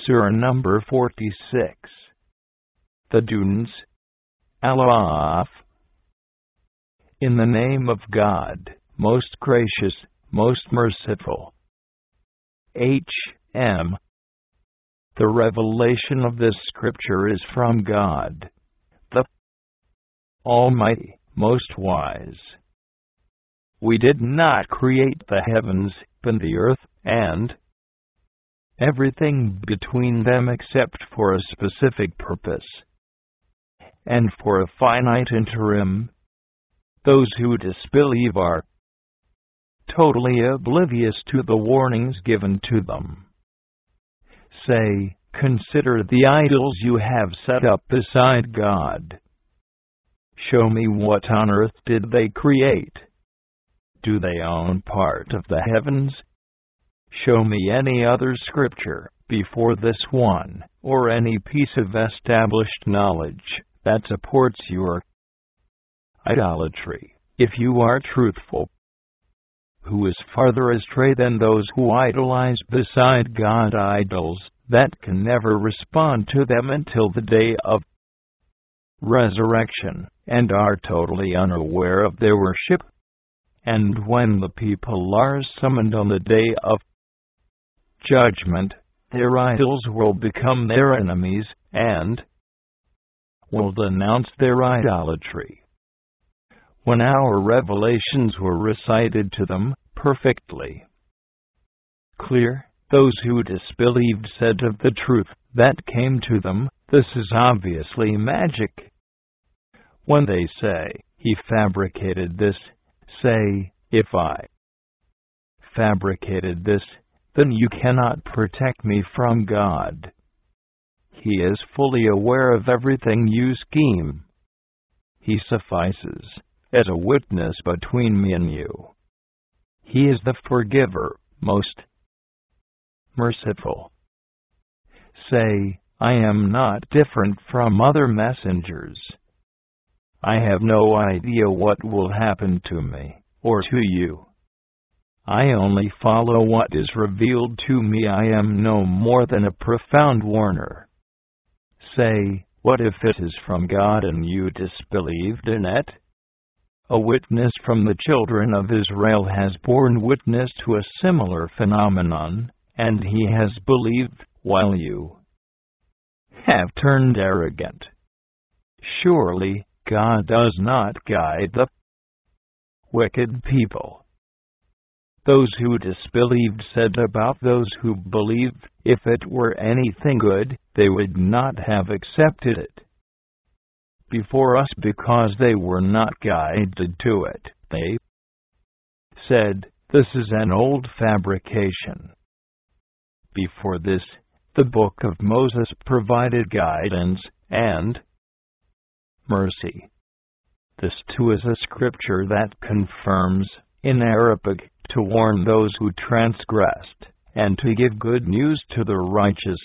Surah number 46. The Dunes. Alaf. In the name of God, most gracious, most merciful. H.M. The revelation of this scripture is from God, the Almighty, most wise. We did not create the heavens and the earth, and everything between them except for a specific purpose, and for a finite interim. Those who disbelieve are totally oblivious to the warnings given to them. Say, consider the idols you have set up beside God. Show me what on earth did they create? Do they own part of the heavens? Show me any other scripture before this one, or any piece of established knowledge that supports your idolatry, if you are truthful. Who is farther astray than those who idolize beside God idols that can never respond to them until the day of resurrection, and are totally unaware of their worship? And when the people are summoned on the day of judgment, their idols will become their enemies, and will denounce their idolatry. When our revelations were recited to them, perfectly clear, those who disbelieved said of the truth that came to them, "This is obviously magic." When they say, "He fabricated this," say, "If I fabricated this, then you cannot protect me from God. He is fully aware of everything you scheme. He suffices as a witness between me and you. He is the forgiver, most merciful." Say, I am not different from other messengers. I have no idea what will happen to me, or to you. I only follow what is revealed to me. I am no more than a profound warner. Say, what if it is from God and you disbelieved in it? A witness from the children of Israel has borne witness to a similar phenomenon, and he has believed, while you have turned arrogant. Surely, God does not guide the wicked people. Those who disbelieved said about those who believed, if it were anything good, they would not have accepted it before us because they were not guided to it. They said, "This is an old fabrication." Before this, the book of Moses provided guidance and mercy. This too is a scripture that confirms, in Arabic, to warn those who transgressed, and to give good news to the righteous.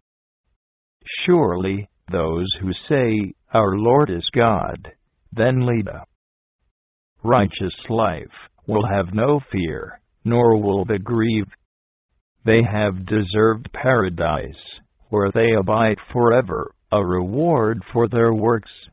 Surely, those who say, "Our Lord is God," then lead a righteous life, will have no fear, nor will they grieve. They have deserved paradise, where they abide forever, a reward for their works.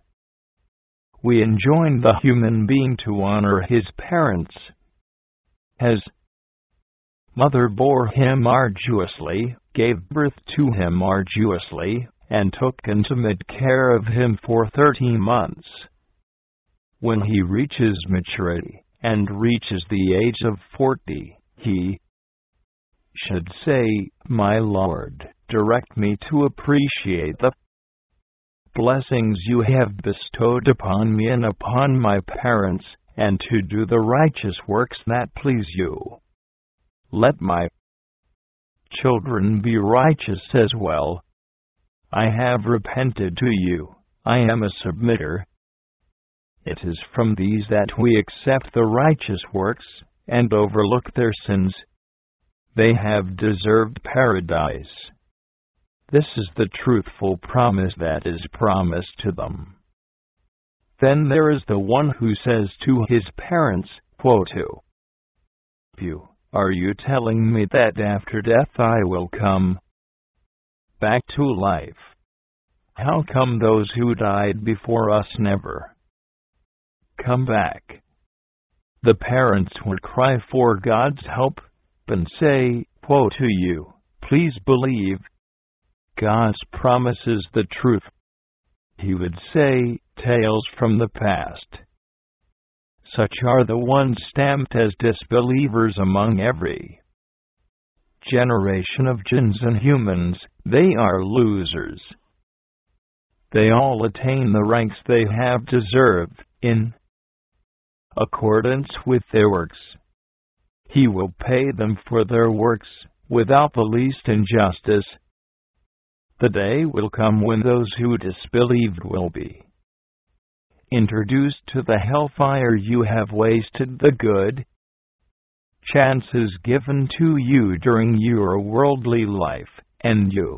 We enjoin the human being to honor his parents. His mother bore him arduously, gave birth to him arduously, and took intimate care of him for 30 months. When he reaches maturity, and reaches the age of 40, he should say, "My Lord, direct me to appreciate the blessings you have bestowed upon me and upon my parents, and to do the righteous works that please you. Let my children be righteous as well. I have repented to you, I am a submitter." It is from these that we accept the righteous works, and overlook their sins. They have deserved paradise. This is the truthful promise that is promised to them. Then there is the one who says to his parents, "Are you telling me that after death I will come back to life. How come those who died before us never come back? The parents would cry for God's help and say, "Woe to you, please believe. God promises the truth." He would say, "Tales from the past." Such are the ones stamped as disbelievers among every generation of jinns and humans. They are losers. They all attain the ranks they have deserved, in accordance with their works. He will pay them for their works, without the least injustice. The day will come when those who disbelieved will be introduced to the hellfire. You have wasted the good chances given to you during your worldly life, and you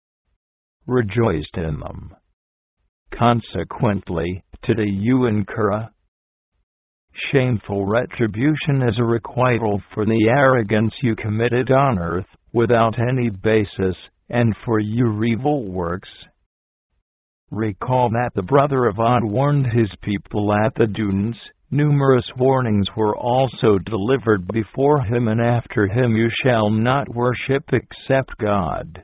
rejoiced in them. Consequently, today you incur a shameful retribution as a requital for the arrogance you committed on earth, without any basis, and for your evil works. Recall that the brother of Ad warned his people at the dunes. Numerous warnings were also delivered before him, and after him: you shall not worship except God.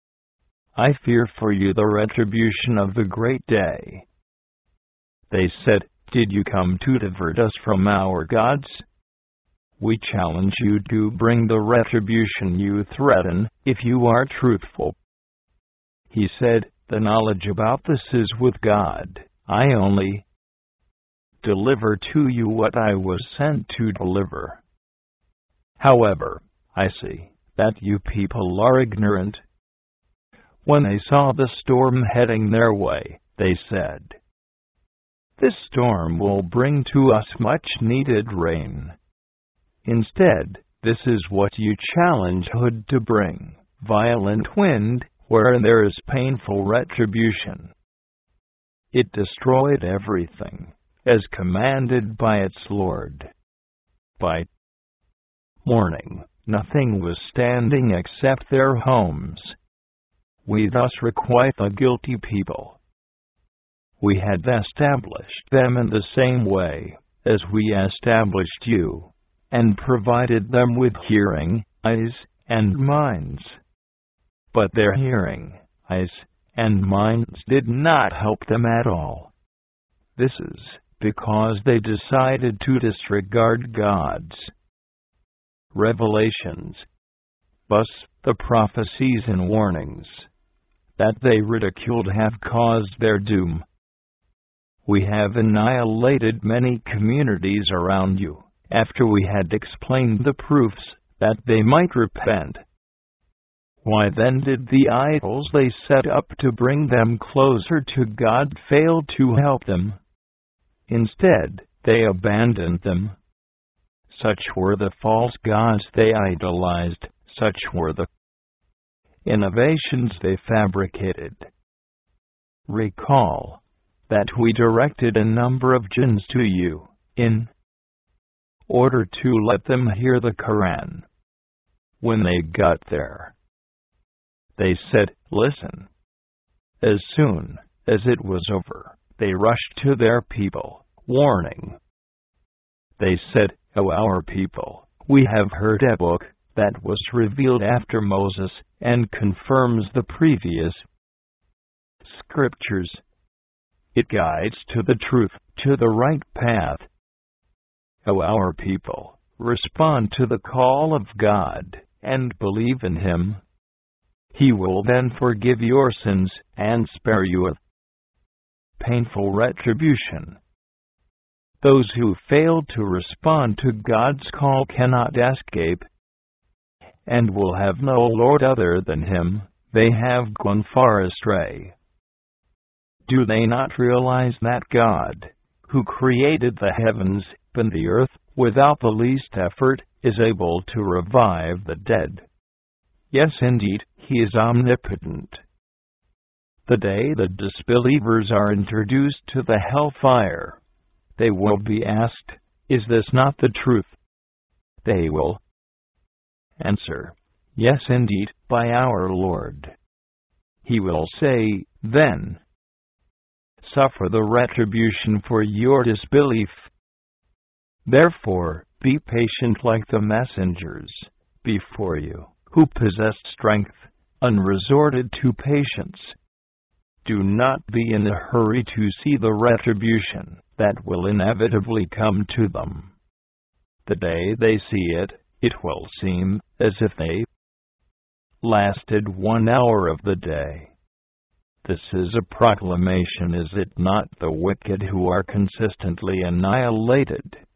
I fear for you the retribution of the great day. They said, "Did you come to divert us from our gods?" We challenge you to bring the retribution you threaten, if you are truthful. He said, "The knowledge about this is with God. I only deliver to you what I was sent to deliver. However, I see that you people are ignorant." When they saw the storm heading their way, they said, "This storm will bring to us much-needed rain." Instead, this is what you challenge Hud to bring: violent wind, wherein there is painful retribution. It destroyed everything, as commanded by its Lord. By morning, nothing was standing except their homes. We thus requite the guilty people. We had established them in the same way as we established you, and provided them with hearing, eyes, and minds. But their hearing, eyes, and minds did not help them at all. This is because they decided to disregard God's revelations. Thus, the prophecies and warnings that they ridiculed have caused their doom. We have annihilated many communities around you, after we had explained the proofs, that they might repent. Why then did the idols they set up to bring them closer to God fail to help them? Instead, they abandoned them. Such were the false gods they idolized, such were the innovations they fabricated. Recall that we directed a number of jinns to you, in order to let them hear the Quran. When they got there, they said, "Listen." As soon as it was over, they rushed to their people, warning. They said, "O our people, we have heard a book that was revealed after Moses, and confirms the previous scriptures. It guides to the truth, to the right path. O our people, respond to the call of God, and believe in Him. He will then forgive your sins, and spare you a painful retribution." Those who fail to respond to God's call cannot escape, and will have no Lord other than Him. They have gone far astray. Do they not realize that God, who created the heavens and the earth, without the least effort, is able to revive the dead? Yes, indeed, He is omnipotent. The day the disbelievers are introduced to the hellfire, they will be asked, "Is this not the truth?" They will answer, "Yes, indeed, by our Lord." He will say, then, suffer the retribution for your disbelief. Therefore, be patient like the messengers before you, who possessed strength and resorted to patience. Do not be in a hurry to see the retribution that will inevitably come to them. The day they see it, it will seem as if they lasted 1 hour of the day. This is a proclamation, is it not? The wicked who are consistently annihilated